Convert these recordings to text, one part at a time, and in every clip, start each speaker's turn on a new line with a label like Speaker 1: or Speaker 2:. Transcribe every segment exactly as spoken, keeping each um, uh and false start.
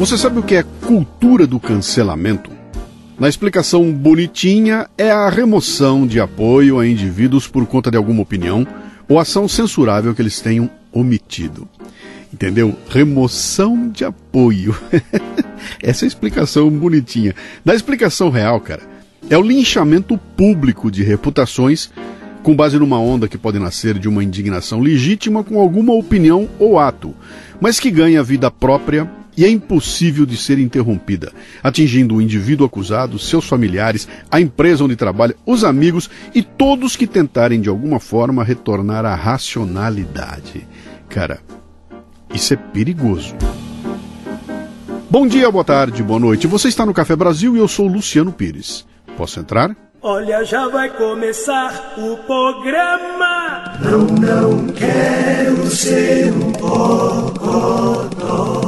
Speaker 1: Você sabe o que é cultura do cancelamento? Na explicação bonitinha, é a remoção de apoio a indivíduos por conta de alguma opinião ou ação censurável que eles tenham omitido. Entendeu? Remoção de apoio. Essa é a explicação bonitinha. Na explicação real, cara, é o linchamento público de reputações com base numa onda que pode nascer de uma indignação legítima com alguma opinião ou ato, mas que ganha vida própria e é impossível de ser interrompida, atingindo o indivíduo acusado, seus familiares, a empresa onde trabalha, os amigos e todos que tentarem de alguma forma retornar à racionalidade. Cara, isso é perigoso. Bom dia, boa tarde, boa noite. Você está no Café Brasil e eu sou Luciano Pires. Posso entrar?
Speaker 2: Olha, já vai começar o programa.
Speaker 3: Não, não quero ser um bocodó.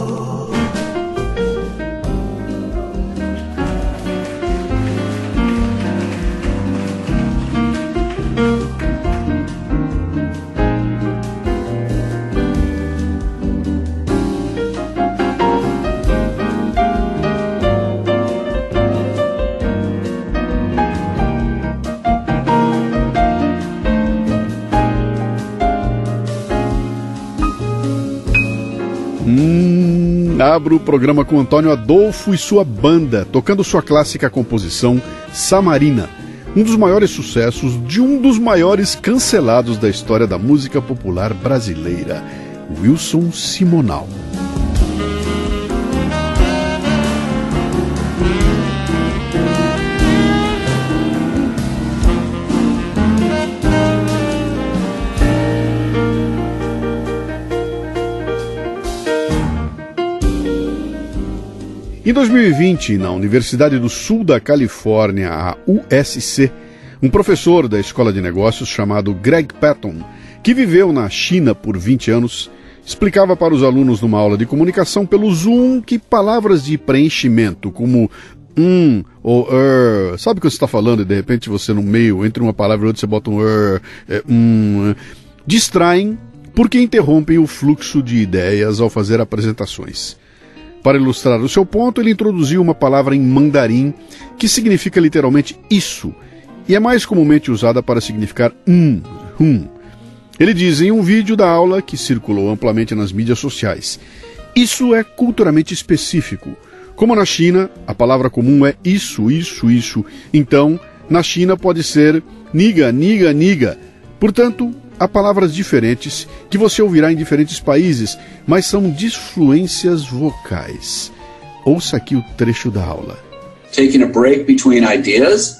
Speaker 1: Hum, abro o programa com Antônio Adolfo e sua banda, tocando sua clássica composição Samarina, um dos maiores sucessos de um dos maiores cancelados da história da música popular brasileira, Wilson Simonal. Em dois mil e vinte, na Universidade do Sul da Califórnia, a U S C, um professor da Escola de Negócios chamado Greg Patton, que viveu na China por vinte anos, explicava para os alunos numa aula de comunicação pelo Zoom que palavras de preenchimento, como um ou er, sabe o que você está falando e de repente você no meio, entre uma palavra e outra, você bota um er, é, um, distraem porque interrompem o fluxo de ideias ao fazer apresentações. Para ilustrar o seu ponto, ele introduziu uma palavra em mandarim que significa literalmente isso, e é mais comumente usada para significar um, hum. Ele diz em um vídeo da aula que circulou amplamente nas mídias sociais: isso é culturalmente específico. Como na China, a palavra comum é isso, isso, isso. Então, na China pode ser niga, niga, niga. Portanto, há palavras diferentes que você ouvirá em diferentes países, mas são disfluências vocais. Ouça aqui o trecho da aula.
Speaker 4: Taking a break between ideas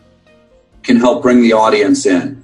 Speaker 4: can help bring the audience in.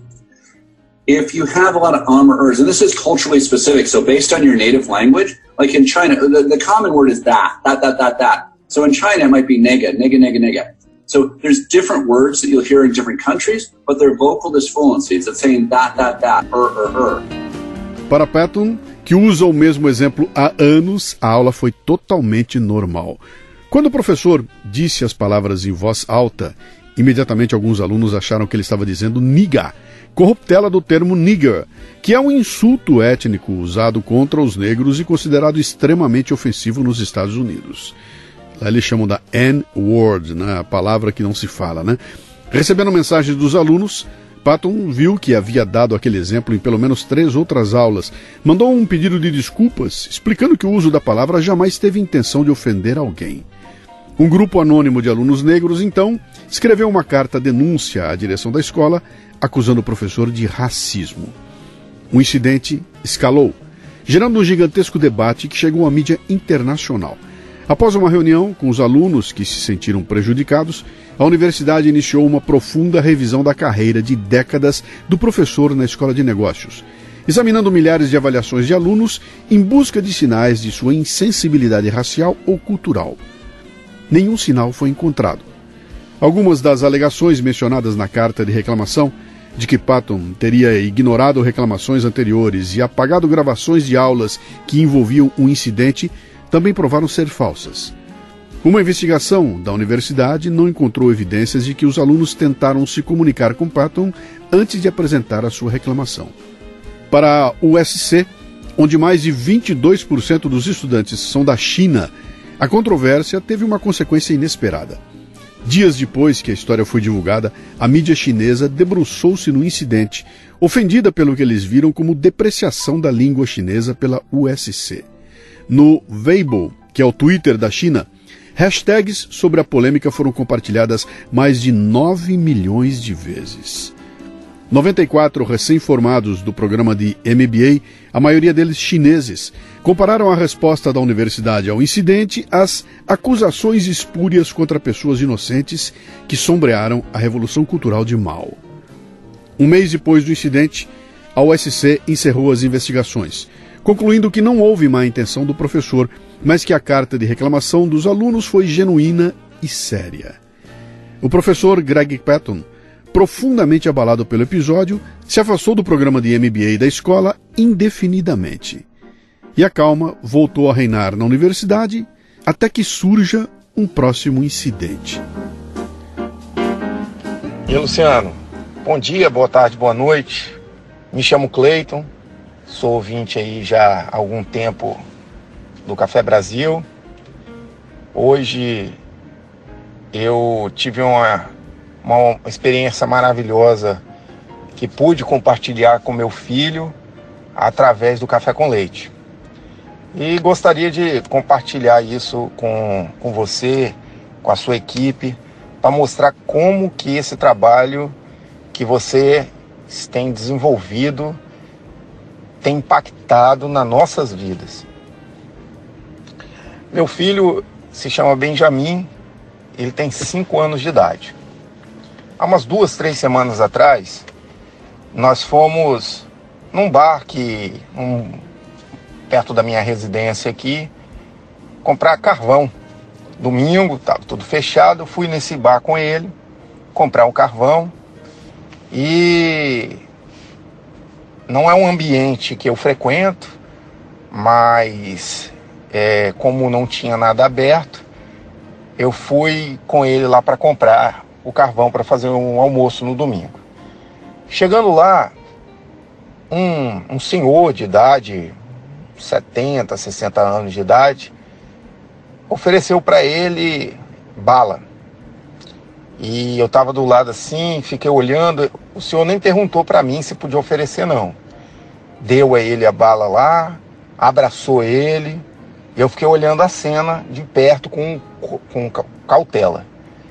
Speaker 4: If you have a lot of um or ers, and this is culturally specific, so based on your native language, like in China, the, the common word is that, that, that, that, that. So in China, it might be nega, nega, nega, nega. So there's different words that you'll hear in different countries, but they're vocal disfluencies. It's saying that, that, that, er, er, er.
Speaker 1: Para Patton, que usa o mesmo exemplo há anos, a aula foi totalmente normal. Quando o professor disse as palavras em voz alta, imediatamente alguns alunos acharam que ele estava dizendo niga, corruptela do termo nigger, que é um insulto étnico usado contra os negros e considerado extremamente ofensivo nos Estados Unidos. Lá eles chamam da N-word, né? A palavra que não se fala, né? Recebendo mensagens dos alunos, Patton viu que havia dado aquele exemplo em pelo menos três outras aulas. Mandou um pedido de desculpas, explicando que o uso da palavra jamais teve intenção de ofender alguém. Um grupo anônimo de alunos negros, então, escreveu uma carta-denúncia à direção da escola, acusando o professor de racismo. O incidente escalou, gerando um gigantesco debate que chegou à mídia internacional. Após uma reunião com os alunos que se sentiram prejudicados, a universidade iniciou uma profunda revisão da carreira de décadas do professor na Escola de Negócios, examinando milhares de avaliações de alunos em busca de sinais de sua insensibilidade racial ou cultural. Nenhum sinal foi encontrado. Algumas das alegações mencionadas na carta de reclamação, de que Patton teria ignorado reclamações anteriores e apagado gravações de aulas que envolviam o incidente, também provaram ser falsas. Uma investigação da universidade não encontrou evidências de que os alunos tentaram se comunicar com Patton antes de apresentar a sua reclamação. Para a U S C, onde mais de vinte e dois por cento dos estudantes são da China, A controvérsia teve uma consequência inesperada. Dias depois que a história foi divulgada, a mídia chinesa debruçou-se no incidente, ofendida pelo que eles viram como depreciação da língua chinesa pela U S C. No Weibo, que é o Twitter da China, hashtags sobre a polêmica foram compartilhadas mais de nove milhões de vezes. noventa e quatro recém-formados do programa de M B A, a maioria deles chineses, compararam a resposta da universidade ao incidente às acusações espúrias contra pessoas inocentes que sombrearam a Revolução Cultural de Mao. Um mês depois do incidente, a U S C encerrou as investigações, concluindo que não houve má intenção do professor, mas que a carta de reclamação dos alunos foi genuína e séria. O professor Greg Patton, profundamente abalado pelo episódio, se afastou do programa de M B A da escola indefinidamente. E a calma voltou a reinar na universidade até que surja um próximo incidente.
Speaker 5: E Luciano, bom dia, boa tarde, boa noite. Me chamo Cleiton, sou ouvinte aí já há algum tempo do Café Brasil. Hoje eu tive uma, uma experiência maravilhosa que pude compartilhar com meu filho através do Café com Leite. E gostaria de compartilhar isso com, com você, com a sua equipe, para mostrar como que esse trabalho que você tem desenvolvido tem impactado nas nossas vidas. Meu filho se chama Benjamin, ele tem cinco anos de idade. Há umas duas, três semanas atrás, nós fomos num bar que, um, perto da minha residência aqui, comprar carvão. Domingo, estava tudo fechado, eu fui nesse bar com ele, comprar um carvão. E não é um ambiente que eu frequento, mas é, como não tinha nada aberto, eu fui com ele lá para comprar o carvão para fazer um almoço no domingo. Chegando lá, um, um senhor de idade, setenta, sessenta anos de idade, ofereceu para ele bala. E eu estava do lado assim, fiquei olhando, o senhor nem perguntou para mim se podia oferecer não. Deu a ele a bala lá, abraçou ele, e eu fiquei olhando a cena de perto com, com cautela.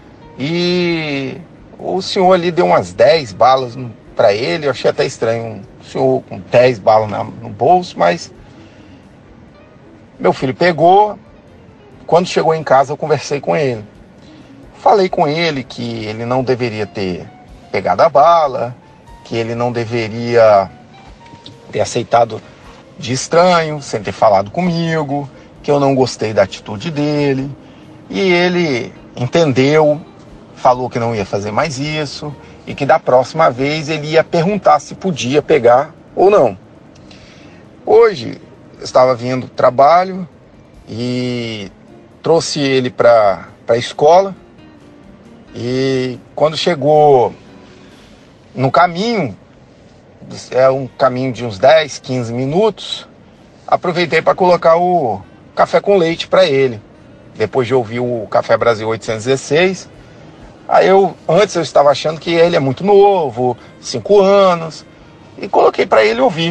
Speaker 5: E o senhor ali deu umas dez balas para ele, eu achei até estranho, um senhor com dez balas na, no bolso, mas meu filho pegou. Quando chegou em casa eu conversei com ele. Falei com ele que ele não deveria ter pegado a bala, que ele não deveria ter aceitado de estranho, sem ter falado comigo, que eu não gostei da atitude dele. E ele entendeu, falou que não ia fazer mais isso e que da próxima vez ele ia perguntar se podia pegar ou não. Hoje eu estava vindo do trabalho e trouxe ele para a escola. E quando chegou no caminho, é um caminho de uns dez, quinze minutos, aproveitei para colocar o café com leite para ele. Depois de ouvir o Café Brasil oitocentos e dezesseis, aí eu, antes eu estava achando que ele é muito novo, cinco anos, e coloquei para ele ouvir.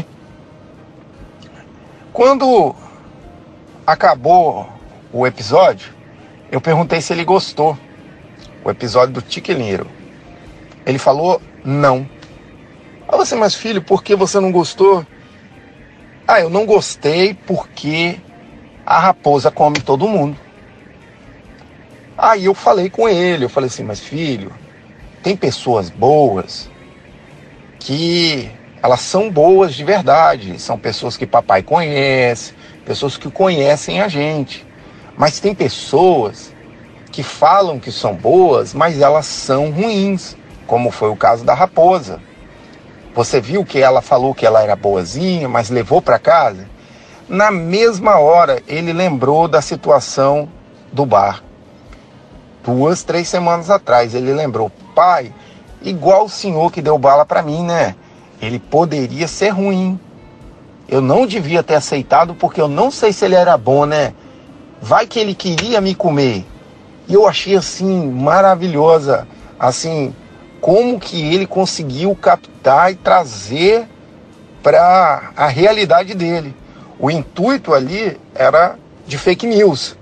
Speaker 5: Quando acabou o episódio, eu perguntei se ele gostou. O episódio do Tiqueleiro. Ele falou não. Ah, você, mas filho, por que você não gostou? Ah, eu não gostei porque a raposa come todo mundo. Aí eu falei com ele, eu falei assim, mas filho, tem pessoas boas que elas são boas de verdade, são pessoas que papai conhece, pessoas que conhecem a gente, mas tem pessoas que falam que são boas, mas elas são ruins, como foi o caso da raposa. Você viu que ela falou que ela era boazinha, mas levou para casa? Na mesma hora, ele lembrou da situação do bar. Duas, três semanas atrás, ele lembrou, pai, igual o senhor que deu bala para mim, né? Ele poderia ser ruim. Eu não devia ter aceitado, porque eu não sei se ele era bom, né? vai que ele queria me comer. E eu achei assim, maravilhosa, assim, como que ele conseguiu captar e trazer para a realidade dele. O intuito ali era de fake news,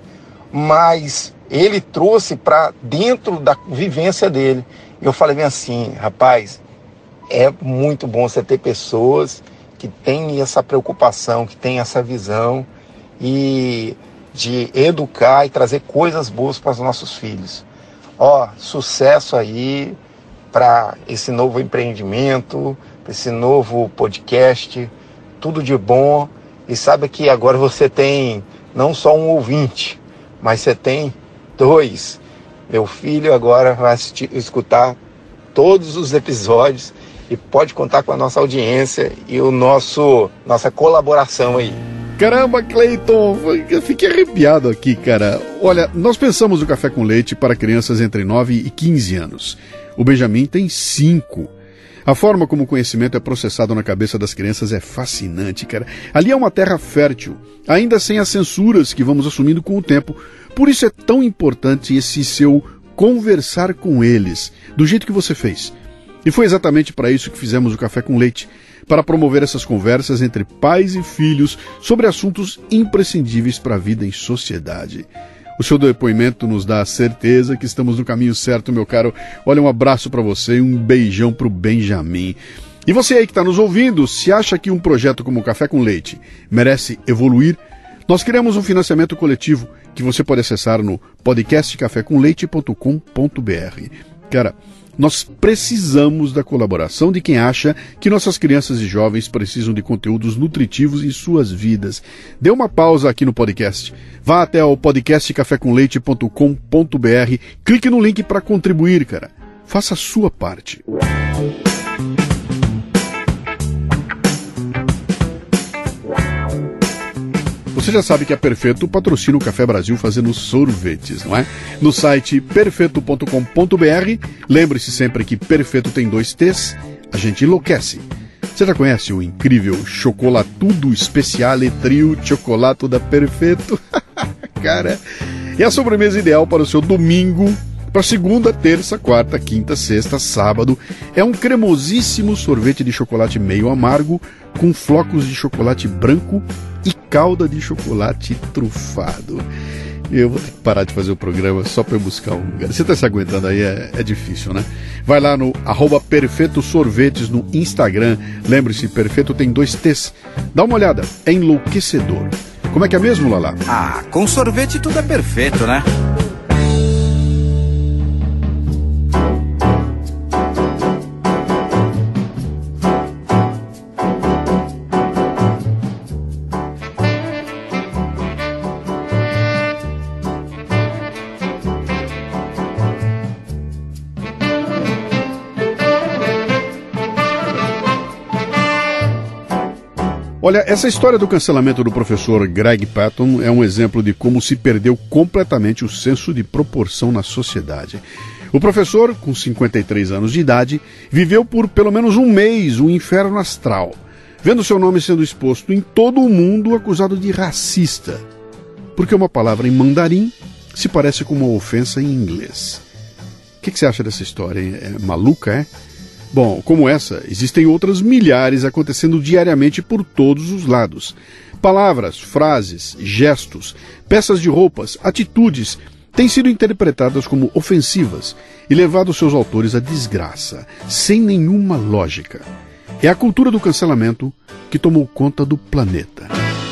Speaker 5: mas ele trouxe para dentro da vivência dele. Eu falei bem assim, rapaz, é muito bom você ter pessoas que têm essa preocupação, que têm essa visão e de educar e trazer coisas boas para os nossos filhos. Ó, sucesso aí para esse novo empreendimento, para esse novo podcast, tudo de bom. E sabe que agora você tem não só um ouvinte, mas você tem dois. Meu filho agora vai assistir, escutar todos os episódios e pode contar com a nossa audiência e o nosso nossa colaboração aí.
Speaker 1: Caramba, Cleiton, eu fiquei arrepiado aqui, cara. Olha, nós pensamos o Café com Leite para crianças entre nove e quinze anos. O Benjamin tem cinco. A forma como o conhecimento é processado na cabeça das crianças é fascinante, cara. Ali é uma terra fértil, ainda sem as censuras que vamos assumindo com o tempo. Por isso é tão importante esse seu conversar com eles, do jeito que você fez. E foi exatamente para isso que fizemos o Café com Leite, para promover essas conversas entre pais e filhos sobre assuntos imprescindíveis para a vida em sociedade. O seu depoimento nos dá a certeza que estamos no caminho certo, meu caro. Olha, um abraço para você e um beijão pro Benjamin. E você aí que está nos ouvindo, se acha que um projeto como o Café com Leite merece evoluir, nós criamos um financiamento coletivo que você pode acessar no podcast café com leite ponto com ponto b r. Cara, nós precisamos da colaboração de quem acha que nossas crianças e jovens precisam de conteúdos nutritivos em suas vidas. Dê uma pausa aqui no podcast. Vá até o podcast café com leite ponto com ponto b r. Clique no link para contribuir, cara. Faça a sua parte. Você já sabe que a Perfeito patrocina o Café Brasil fazendo sorvetes, não é? No site perfeito ponto com ponto b r, lembre-se sempre que Perfeito tem dois T's, a gente enlouquece. Você já conhece o incrível Chocolatudo Speciale Trio Chocolate da Perfeito? Cara, é a sobremesa ideal para o seu domingo, para segunda, terça, quarta, quinta, sexta, sábado. É um cremosíssimo sorvete de chocolate meio amargo, com flocos de chocolate branco e calda de chocolate trufado. Eu vou ter que parar de fazer o programa só para eu buscar um lugar. Você está se aguentando aí? É, é difícil, né? Vai lá no arroba Perfeito Sorvetes no Instagram. Lembre-se, Perfeito tem dois T's. Dá uma olhada, é enlouquecedor. Como é que é mesmo, Lala?
Speaker 6: Ah, com sorvete tudo é perfeito, né?
Speaker 1: Olha, essa história do cancelamento do professor Greg Patton é um exemplo de como se perdeu completamente o senso de proporção na sociedade. O professor, com cinquenta e três anos de idade, viveu por pelo menos um mês um inferno astral, vendo seu nome sendo exposto em todo o mundo acusado de racista, porque uma palavra em mandarim se parece com uma ofensa em inglês. O que, que você acha dessa história? É maluca, é? Bom, como essa, existem outras milhares acontecendo diariamente por todos os lados. Palavras, frases, gestos, peças de roupas, atitudes têm sido interpretadas como ofensivas e levado seus autores à desgraça, sem nenhuma lógica. É a cultura do cancelamento que tomou conta do planeta.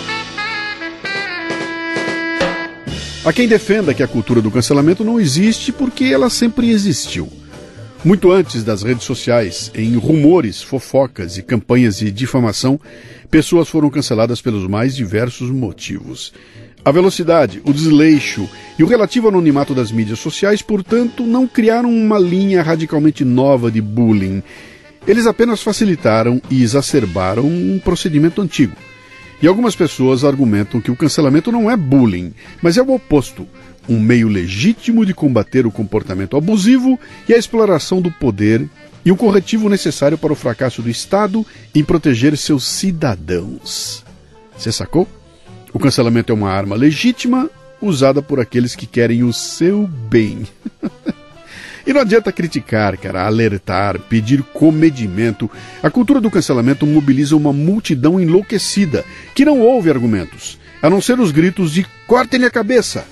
Speaker 1: Há quem defenda que a cultura do cancelamento não existe porque ela sempre existiu. Muito antes das redes sociais, em rumores, fofocas e campanhas de difamação, pessoas foram canceladas pelos mais diversos motivos. A velocidade, o desleixo e o relativo anonimato das mídias sociais, portanto, não criaram uma linha radicalmente nova de bullying. Eles apenas facilitaram e exacerbaram um procedimento antigo. E algumas pessoas argumentam que o cancelamento não é bullying, mas é o oposto. Um meio legítimo de combater o comportamento abusivo e a exploração do poder e um corretivo necessário para o fracasso do Estado em proteger seus cidadãos. Você sacou? O cancelamento é uma arma legítima usada por aqueles que querem o seu bem. E não adianta criticar, cara, alertar, pedir comedimento. A cultura do cancelamento mobiliza uma multidão enlouquecida, que não ouve argumentos, a não ser os gritos de "cortem-lhe a cabeça".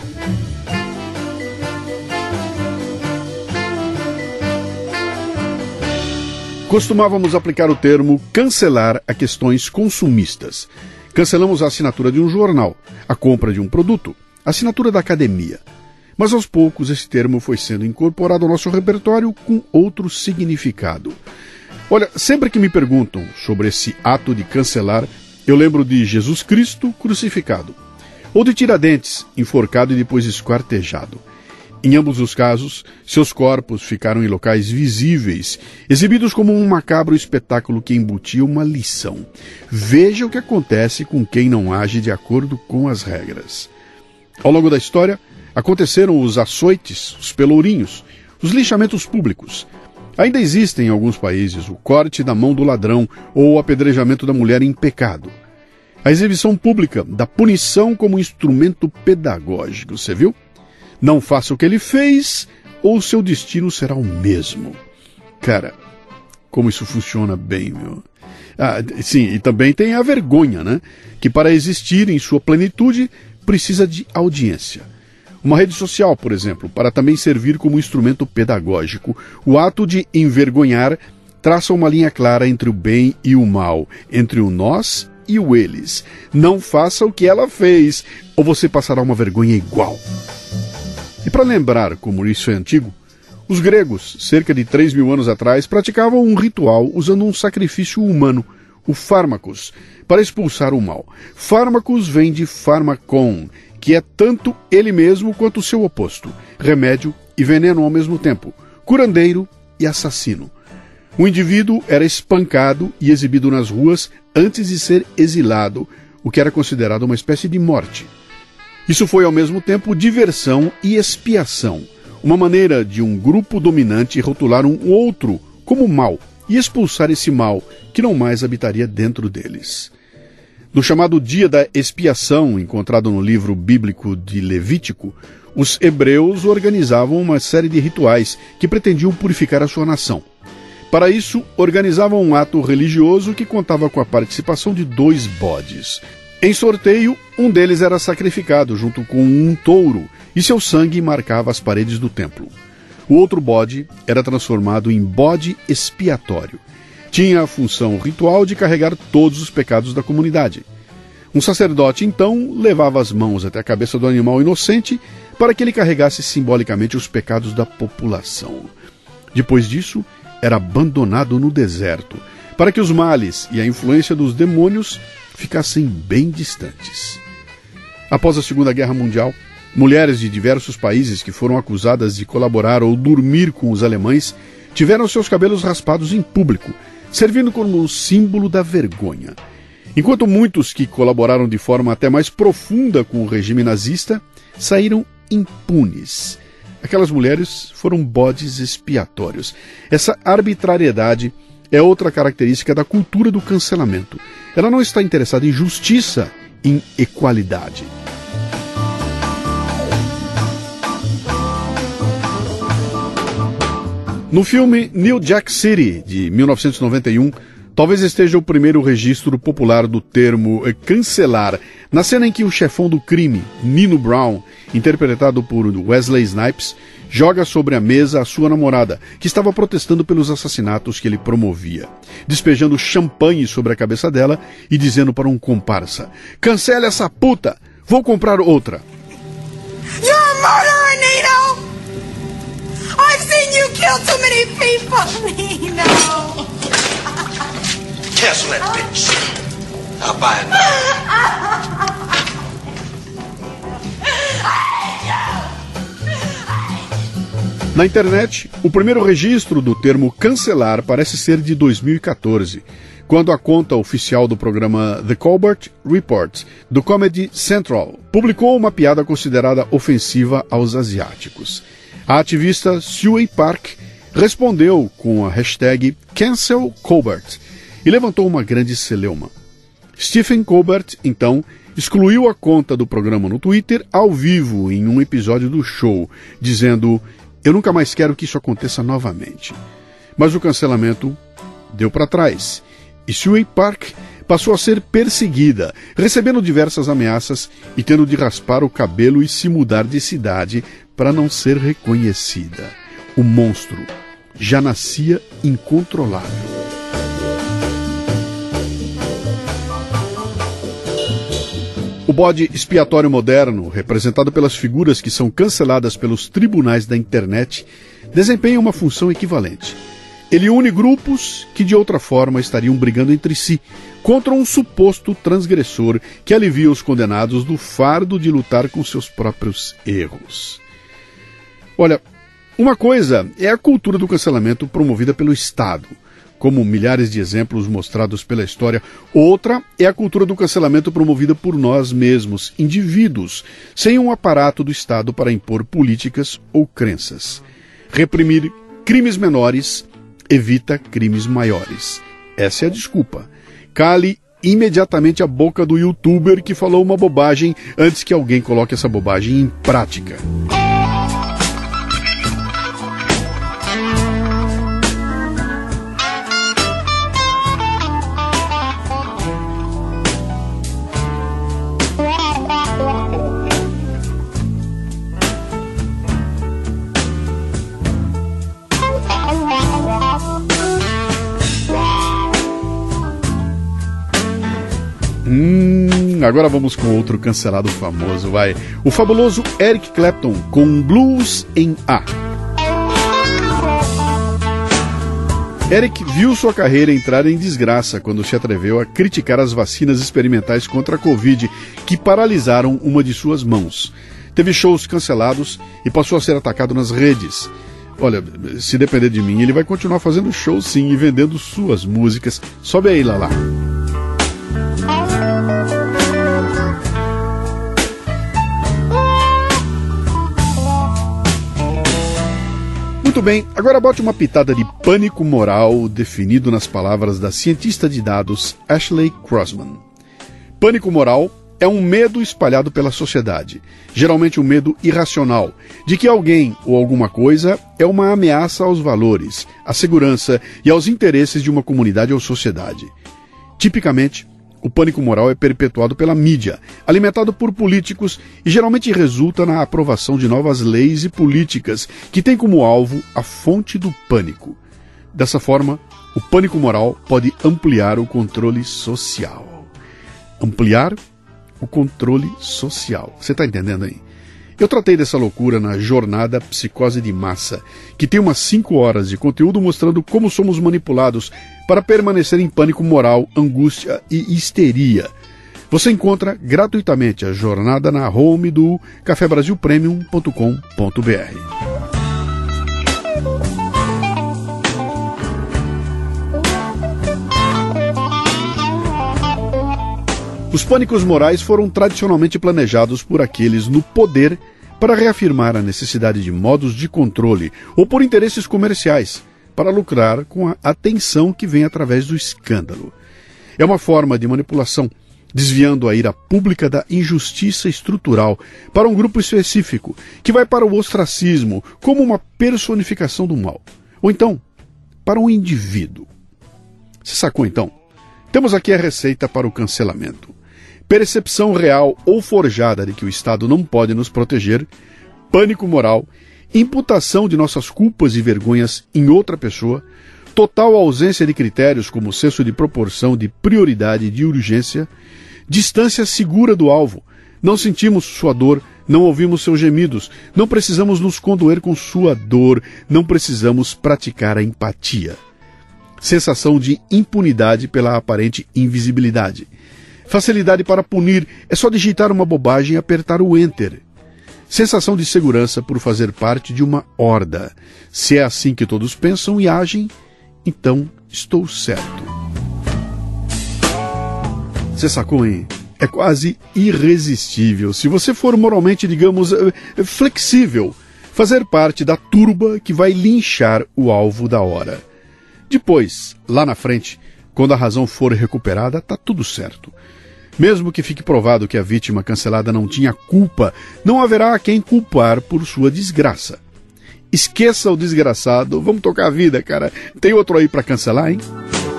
Speaker 1: Costumávamos aplicar o termo cancelar a questões consumistas. Cancelamos a assinatura de um jornal, a compra de um produto, a assinatura da academia. Mas aos poucos esse termo foi sendo incorporado ao nosso repertório com outro significado. Olha, sempre que me perguntam sobre esse ato de cancelar, eu lembro de Jesus Cristo crucificado, ou de Tiradentes, enforcado e depois esquartejado. Em ambos os casos, seus corpos ficaram em locais visíveis, exibidos como um macabro espetáculo que embutia uma lição. Veja o que acontece com quem não age de acordo com as regras. Ao longo da história, aconteceram os açoites, os pelourinhos, os linchamentos públicos. Ainda existem em alguns países o corte da mão do ladrão ou o apedrejamento da mulher em pecado. A exibição pública da punição como instrumento pedagógico, você viu? Não faça o que ele fez ou o seu destino será o mesmo. Cara, como isso funciona bem, meu. Ah, sim, e também tem a vergonha, né? Que para existir em sua plenitude precisa de audiência. Uma rede social, por exemplo, para também servir como instrumento pedagógico, o ato de envergonhar traça uma linha clara entre o bem e o mal, entre o nós e o eles. Não faça o que ela fez, ou você passará uma vergonha igual. E para lembrar como isso é antigo, os gregos, cerca de três mil anos atrás, praticavam um ritual usando um sacrifício humano, o fármacos, para expulsar o mal. Fármacos vem de pharmakon, que é tanto ele mesmo quanto o seu oposto, remédio e veneno ao mesmo tempo, curandeiro e assassino. O indivíduo era espancado e exibido nas ruas antes de ser exilado, o que era considerado uma espécie de morte. Isso foi ao mesmo tempo diversão e expiação, uma maneira de um grupo dominante rotular um outro como mal e expulsar esse mal que não mais habitaria dentro deles. No chamado Dia da Expiação, encontrado no livro bíblico de Levítico, os hebreus organizavam uma série de rituais que pretendiam purificar a sua nação. Para isso, organizavam um ato religioso que contava com a participação de dois bodes. Em sorteio, um deles era sacrificado junto com um touro e seu sangue marcava as paredes do templo. O outro bode era transformado em bode expiatório. Tinha a função ritual de carregar todos os pecados da comunidade. Um sacerdote, então, levava as mãos até a cabeça do animal inocente para que ele carregasse simbolicamente os pecados da população. Depois disso, era abandonado no deserto, para que os males e a influência dos demônios ficassem bem distantes. Após a Segunda Guerra Mundial, mulheres de diversos países que foram acusadas de colaborar ou dormir com os alemães tiveram seus cabelos raspados em público, servindo como um símbolo da vergonha. Enquanto muitos que colaboraram de forma até mais profunda com o regime nazista saíram impunes. Aquelas mulheres foram bodes expiatórios. Essa arbitrariedade é outra característica da cultura do cancelamento. Ela não está interessada em justiça, em equalidade. No filme New Jack City, de mil novecentos e noventa e um, talvez esteja o primeiro registro popular do termo cancelar, na cena em que o chefão do crime, Nino Brown, interpretado por Wesley Snipes, joga sobre a mesa a sua namorada, que estava protestando pelos assassinatos que ele promovia, despejando champanhe sobre a cabeça dela e dizendo para um comparsa: "Cancele essa puta! Vou comprar outra!"
Speaker 7: You're a murderer, Nino! I've seen you kill too many people, Nino!
Speaker 8: Cancel that bitch. I'll buy another.
Speaker 1: Na internet, o primeiro registro do termo cancelar parece ser de dois mil e quatorze, quando a conta oficial do programa The Colbert Report, do Comedy Central, publicou uma piada considerada ofensiva aos asiáticos. A ativista Sue Park respondeu com a hashtag Cancel Colbert e levantou uma grande celeuma. Stephen Colbert, então, excluiu a conta do programa no Twitter ao vivo em um episódio do show, dizendo: "Eu nunca mais quero que isso aconteça novamente." Mas o cancelamento deu para trás e Sue Park passou a ser perseguida, recebendo diversas ameaças e tendo de raspar o cabelo e se mudar de cidade para não ser reconhecida. O monstro já nascia incontrolável. O bode expiatório moderno, representado pelas figuras que são canceladas pelos tribunais da internet, desempenha uma função equivalente. Ele une grupos que de outra forma estariam brigando entre si contra um suposto transgressor que alivia os condenados do fardo de lutar com seus próprios erros. Olha, uma coisa é a cultura do cancelamento promovida pelo Estado, como milhares de exemplos mostrados pela história. Outra é a cultura do cancelamento promovida por nós mesmos, indivíduos, sem um aparato do Estado para impor políticas ou crenças. Reprimir crimes menores evita crimes maiores. Essa é a desculpa. Cale imediatamente a boca do youtuber que falou uma bobagem antes que alguém coloque essa bobagem em prática. Hum, agora vamos com outro cancelado famoso, vai. O fabuloso Eric Clapton, com Blues em A. Eric viu sua carreira entrar em desgraça quando se atreveu a criticar as vacinas experimentais contra a Covid, que paralisaram uma de suas mãos. Teve shows cancelados e passou a ser atacado nas redes. Olha, se depender de mim, ele vai continuar fazendo shows sim e vendendo suas músicas. Sobe aí, Lala. Muito bem, agora bote uma pitada de pânico moral definido nas palavras da cientista de dados Ashley Crossman. Pânico moral é um medo espalhado pela sociedade, geralmente um medo irracional, de que alguém ou alguma coisa é uma ameaça aos valores, à segurança e aos interesses de uma comunidade ou sociedade. Tipicamente, o pânico moral é perpetuado pela mídia, alimentado por políticos e geralmente resulta na aprovação de novas leis e políticas que têm como alvo a fonte do pânico. Dessa forma, o pânico moral pode ampliar o controle social. Ampliar o controle social. Você está entendendo aí? Eu tratei dessa loucura na jornada Psicose de Massa, que tem umas cinco horas de conteúdo mostrando como somos manipulados para permanecer em pânico moral, angústia e histeria. Você encontra gratuitamente a jornada na home do café brasil premium ponto com ponto b r. Os pânicos morais foram tradicionalmente planejados por aqueles no poder para reafirmar a necessidade de modos de controle ou por interesses comerciais, para lucrar com a atenção que vem através do escândalo. É uma forma de manipulação, desviando a ira pública da injustiça estrutural para um grupo específico, que vai para o ostracismo como uma personificação do mal, ou então para um indivíduo. Você sacou então? Temos aqui a receita para o cancelamento. Percepção real ou forjada de que o Estado não pode nos proteger, pânico moral, imputação de nossas culpas e vergonhas em outra pessoa, total ausência de critérios como senso de proporção, de prioridade e de urgência, distância segura do alvo, não sentimos sua dor, não ouvimos seus gemidos, não precisamos nos condoer com sua dor, não precisamos praticar a empatia. Sensação de impunidade pela aparente invisibilidade. Facilidade para punir, é só digitar uma bobagem e apertar o Enter. Sensação de segurança por fazer parte de uma horda. Se é assim que todos pensam e agem, então estou certo. Você sacou, hein? É quase irresistível, se você for moralmente, digamos, flexível, fazer parte da turba que vai linchar o alvo da hora. Depois, lá na frente, Quando a razão for recuperada, tá tudo certo. Mesmo que fique provado que a vítima cancelada não tinha culpa, não haverá a quem culpar por sua desgraça. Esqueça o desgraçado, vamos tocar a vida, cara. Tem outro aí pra cancelar, hein?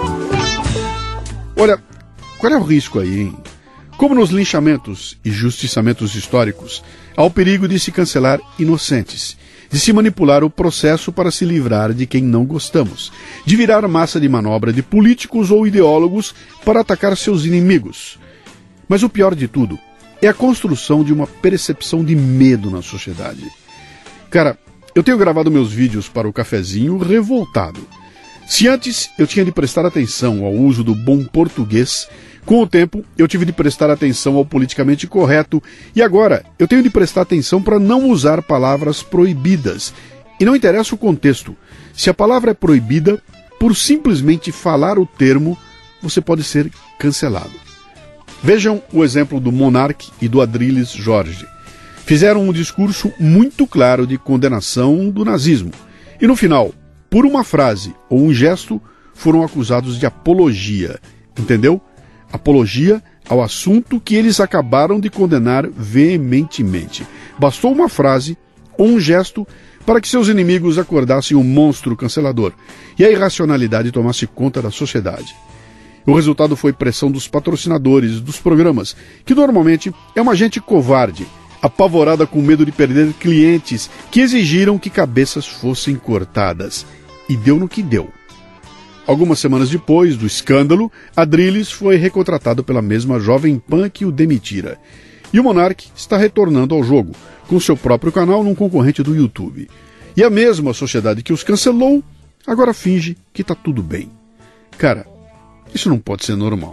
Speaker 1: Olha, qual é o risco aí, hein? Como nos linchamentos e justiçamentos históricos, há o perigo de se cancelar inocentes, de se manipular o processo para se livrar de quem não gostamos, de virar massa de manobra de políticos ou ideólogos para atacar seus inimigos. Mas o pior de tudo é a construção de uma percepção de medo na sociedade. Cara, eu tenho gravado meus vídeos para o cafezinho revoltado. Se antes eu tinha de prestar atenção ao uso do bom português, com o tempo eu tive de prestar atenção ao politicamente correto e agora eu tenho de prestar atenção para não usar palavras proibidas. E não interessa o contexto. Se a palavra é proibida, por simplesmente falar o termo, você pode ser cancelado. Vejam o exemplo do Monark e do Adrilles Jorge. Fizeram um discurso muito claro de condenação do nazismo. E no final, por uma frase ou um gesto, foram acusados de apologia. Entendeu? Apologia ao assunto que eles acabaram de condenar veementemente. Bastou uma frase ou um gesto para que seus inimigos acordassem um monstro cancelador e a irracionalidade tomasse conta da sociedade. O resultado foi pressão dos patrocinadores dos programas, que normalmente é uma gente covarde, apavorada com medo de perder clientes, que exigiram que cabeças fossem cortadas. E deu no que deu. Algumas semanas depois do escândalo, Adrilles foi recontratado pela mesma Jovem Pan que o demitira. E o Monark está retornando ao jogo, com seu próprio canal num concorrente do YouTube. E a mesma sociedade que os cancelou, agora finge que está tudo bem. Cara, isso não pode ser normal.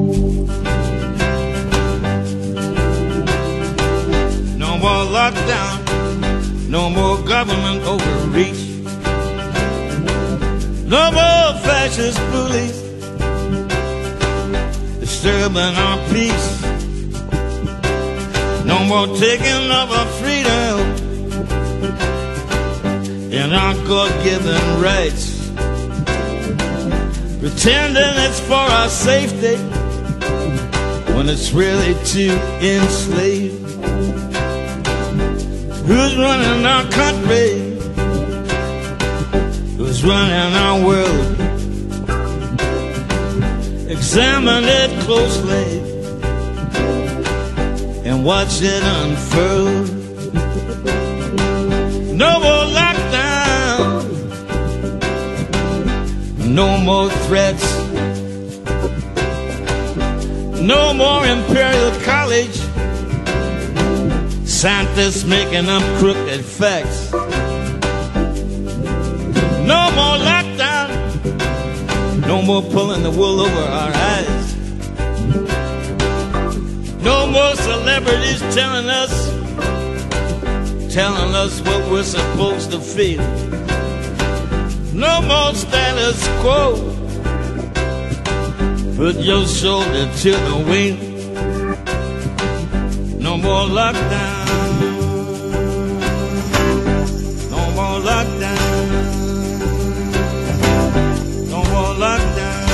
Speaker 9: No more lockdown, no more government overreach. No more fascist police disturbing our peace. No more taking of our freedom and our God-given rights. Pretending it's for our safety when it's really to enslave. Who's running our country? Who's running our world? Examine it closely and watch it unfurl. No more lockdown, no more threats, no more Imperial College scientists making up crooked facts. No more lockdown, no more pulling the wool over our eyes. No more celebrities telling us, telling us what we're supposed to feel. No more status quo, put your shoulder to the wheel. No more lockdown, no more lockdown, no more lockdown,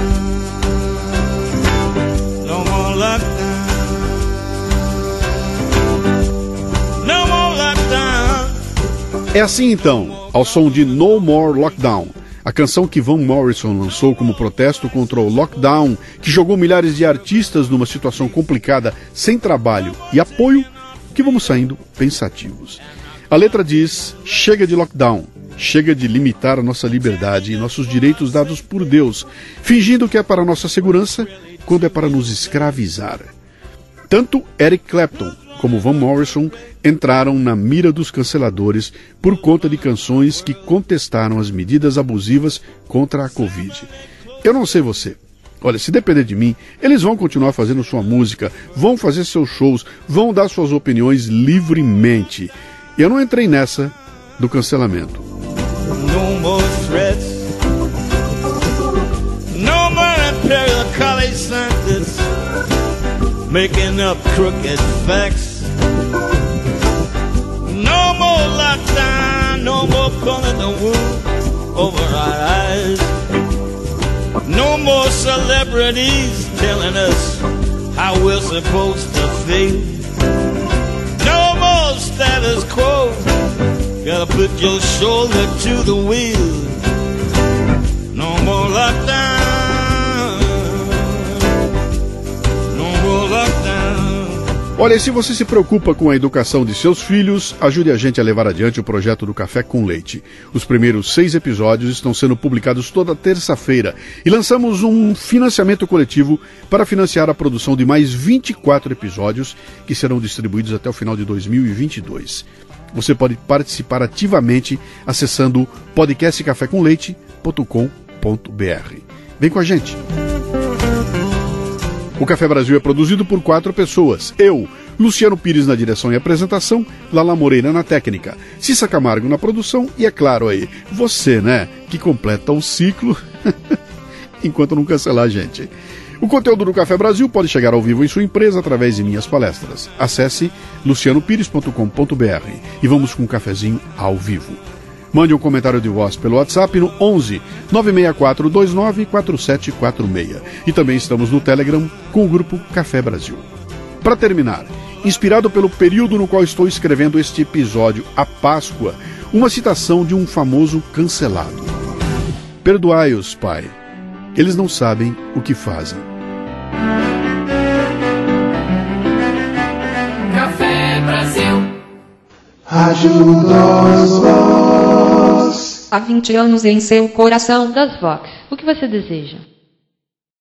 Speaker 9: no more lockdown, no more lockdown.
Speaker 1: É assim então, ao som de No More Lockdown, a canção que Van Morrison lançou como protesto contra o lockdown, que jogou milhares de artistas numa situação complicada, sem trabalho e apoio, que vamos saindo pensativos. A letra diz: chega de lockdown, chega de limitar a nossa liberdade e nossos direitos dados por Deus, fingindo que é para nossa segurança, quando é para nos escravizar. Tanto Eric Clapton como Van Morrison entraram na mira dos canceladores por conta de canções que contestaram as medidas abusivas contra a Covid. Eu não sei você. Olha, se depender de mim, eles vão continuar fazendo sua música, vão fazer seus shows, vão dar suas opiniões livremente. Eu não entrei nessa do cancelamento.
Speaker 9: No more threats, no more Imperial College scientists making up crooked facts. No more lockdown, no more pulling the wool over our eyes. No more celebrities telling us how we're supposed to feel. No more status quo. Gotta put your shoulder to the wheel. No more lockdown. No more lockdown.
Speaker 1: Olha, se você se preocupa com a educação de seus filhos, ajude a gente a levar adiante o projeto do Café com Leite. Os primeiros seis episódios estão sendo publicados toda terça-feira e lançamos um financiamento coletivo para financiar a produção de mais vinte e quatro episódios que serão distribuídos até o final de dois mil e vinte e dois. Você pode participar ativamente acessando podcast café com leite ponto com ponto b r. Vem com a gente! O Café Brasil é produzido por quatro pessoas. Eu, Luciano Pires na direção e apresentação, Lala Moreira na técnica, Cissa Camargo na produção e, é claro aí, você, né, que completa o ciclo enquanto não cancelar a gente. O conteúdo do Café Brasil pode chegar ao vivo em sua empresa através de minhas palestras. Acesse luciano pires ponto com ponto b r e vamos com um cafezinho ao vivo. Mande um comentário de voz pelo WhatsApp no onze, nove seis quatro dois nove, quatro sete quatro seis. E também estamos no Telegram com o grupo Café Brasil. Para terminar, inspirado pelo período no qual estou escrevendo este episódio, a Páscoa, uma citação de um famoso cancelado. Perdoai-os, Pai. Eles não sabem o que fazem.
Speaker 10: Café Brasil.
Speaker 3: Ajuda-os, vós.
Speaker 11: Há vinte anos em seu coração das Vox. O que você deseja?